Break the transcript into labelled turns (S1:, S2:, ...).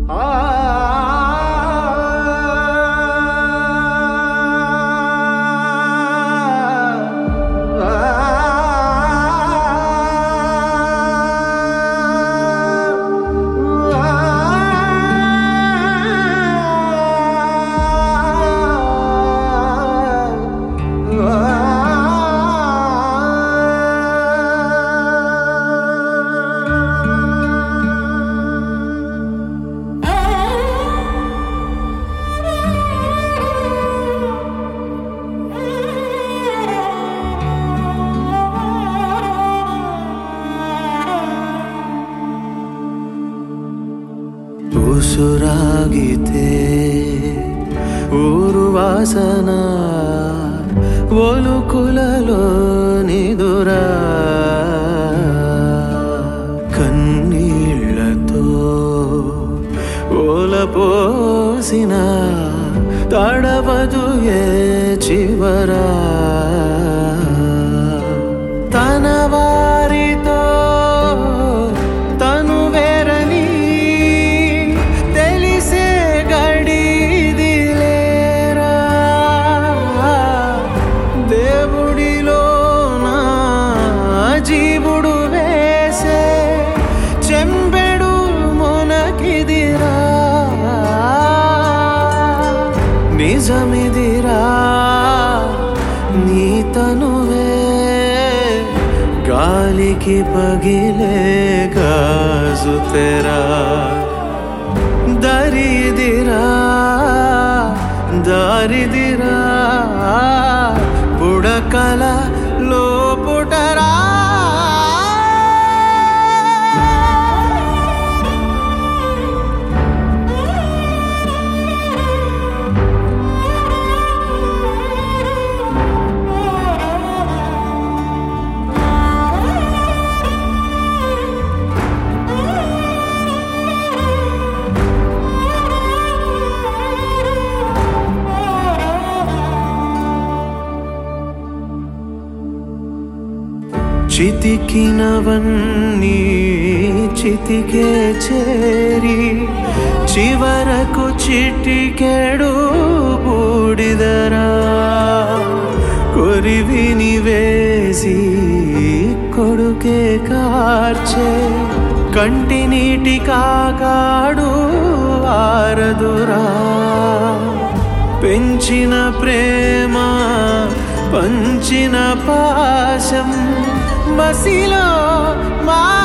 S1: ಉಸುರಾಗಿತೆ ಊರು ವಾಸನ ಒಲುಕುలలో నిదురా కన్నీళ్లతో ఓలపోసిన తడవదు ఏ చివరా తన వారితో తను వేరని తెలిసే గడిది లేరా దేవుడిలో నా జీవుడు వేసే చెంబెడు మునకిదిరా నిజమిదిరా నీ తనువే గాలికి పగిలే గాజు తెరా దరిదిరా దారిదిరా పుడకల లోపుటరా చితికినవన్నీ చితికే చేరి చివరకు చిటికెడు బూడిదరా కొరివిని వేసి కొడుకే కార్చే కంటి నీటి కాకాడు ఆరదురా పెంచిన ప్రేమ పంచిన పాశం మసిలో మా